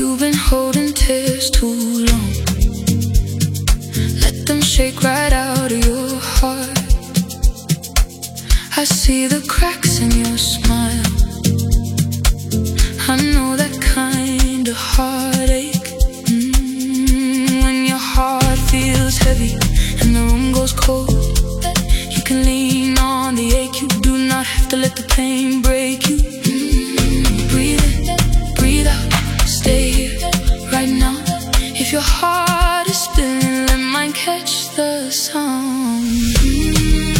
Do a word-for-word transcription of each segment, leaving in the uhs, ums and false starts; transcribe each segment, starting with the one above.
You've been holding tears too long. Let them shake right out of your heart. I see the cracks in your smile. I know that kind of heartache. mm, When your heart feels heavy and the room goes cold, you can lean on the ache. You do not have to let the pain break you. mm, Breathe in, breathe out, stay here right now. If your heart is spinning, let mine catch the sound. mm,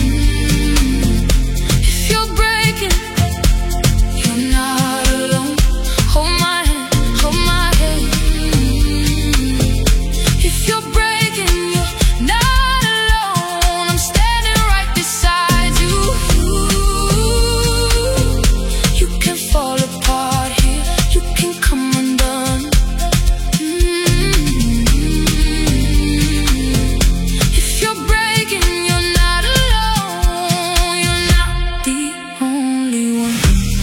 If you're breaking, you're not alone. Hold my hand, hold my hand. mm, If you're breaking, you're not alone. I'm standing right beside you. You can fall apart here, you can come undone. If you're breaking, you're not alone. You're not the only one.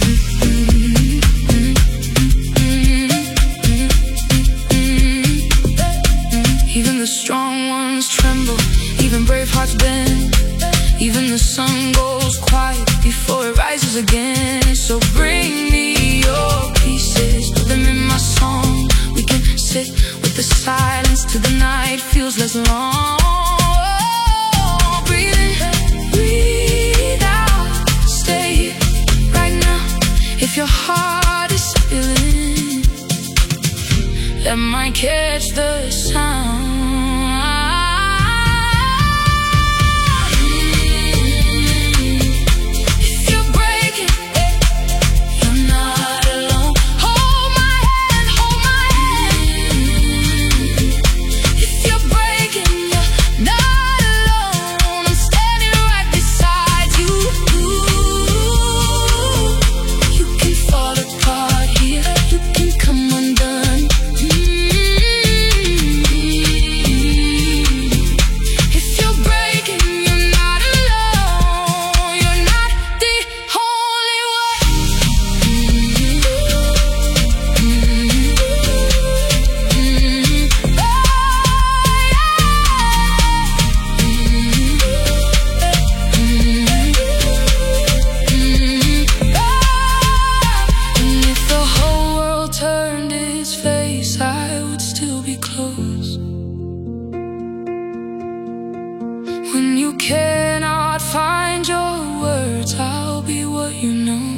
Even the strong ones tremble, even brave hearts bend. Even the sun goes quiet before it rises again. So bring me your pieces, put them in my song. We can sit with the silence till the night feels less long. Breathe in, breathe out, stay here right now. If your heart is spilling, let mine catch the sound. I would still be close. When you cannot find your words, I'll be what you know.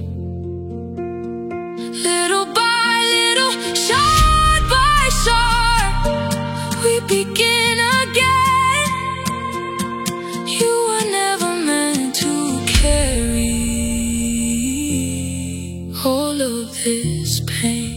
Little by little, shot by shot, we begin again. You were never meant to carry all of this pain.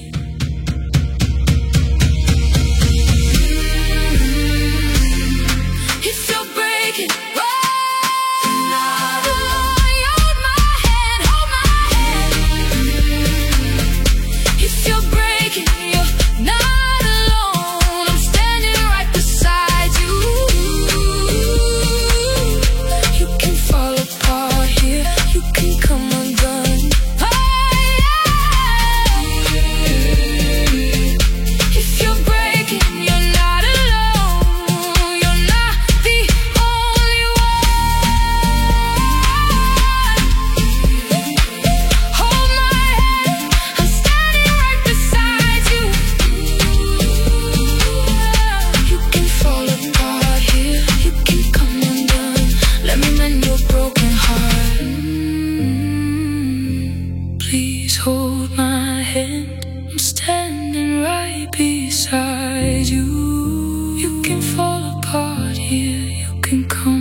Please hold my hand, I'm standing right beside you. You can fall apart here, you can come